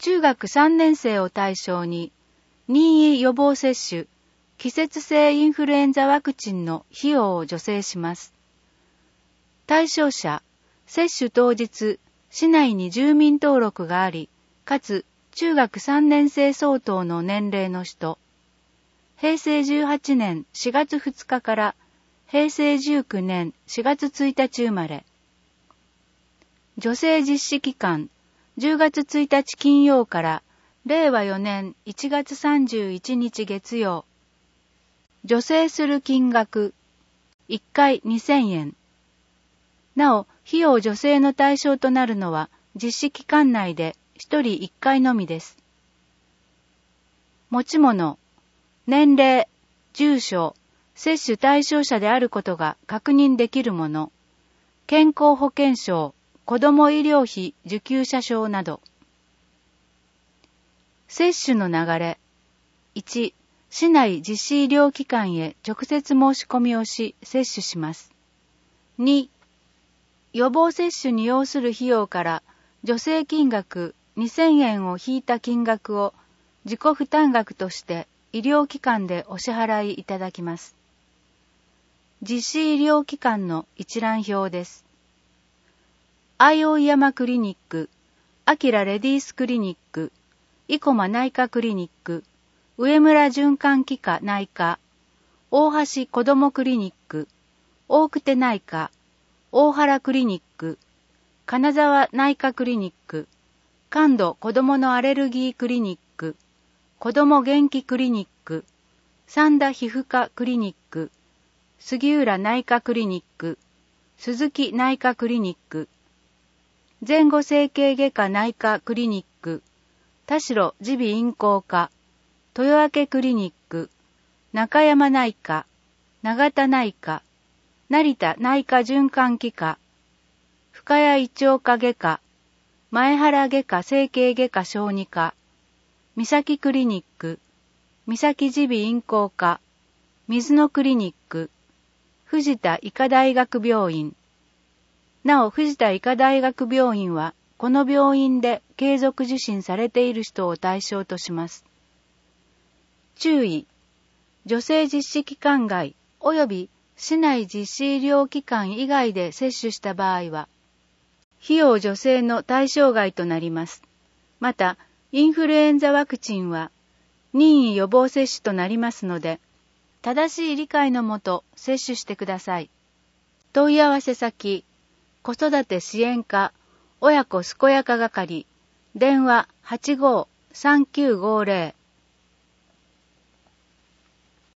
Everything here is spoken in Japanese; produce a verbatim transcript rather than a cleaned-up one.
中学さんねん生を対象に、任意予防接種、季節性インフルエンザワクチンの費用を助成します。対象者、接種当日、市内に住民登録があり、かつ中学さんねん生相当の年齢の人、平成じゅうはちねんしがつふつかから平成じゅうきゅうねんしがつついたち生まれ。助成実施期間、じゅうがつついたち金曜かられいわよねんいちがつさんじゅういちにち月曜。助成する金額、いっかいにせんえん。なお、費用助成の対象となるのは実施期間内でひとりいっかいのみです。持ち物、年齢、住所、接種対象者であることが確認できるもの、健康保険証、子ども医療費受給者証など。接種の流れ。いち、市内実施医療機関へ直接申し込みをし、接種します。に、予防接種に要する費用から助成金額にせんえんを引いた金額を自己負担額として医療機関でお支払いいただきます。実施医療機関の一覧表です。相生山クリニック、アキラレディースクリニック、生駒内科クリニック、上村循環器科内科、大橋子どもクリニック、大久手内科、大原クリニック、金沢内科クリニック、関東子どものアレルギークリニック、子ども元気クリニック、三田皮膚科クリニック、杉浦内科クリニック、鈴木内科クリニック、前後整形外科内科クリニック、田代耳鼻咽喉科、豊明クリニック、中山内科、長田内科、成田内科循環器科、深谷胃腸科外科、前原外科整形外科小児科、三崎クリニック、三崎耳鼻咽喉科、水野クリニック、藤田医科大学病院。なお、藤田医科大学病院は、この病院で継続受診されている人を対象とします。注意。助成実施期間外及び市内実施医療機関以外で接種した場合は、費用助成の対象外となります。また、インフルエンザワクチンは任意予防接種となりますので、正しい理解のもと接種してください。問い合わせ先、子育て支援課、親子健やか係、電話 はちごーさんきゅうごーぜろ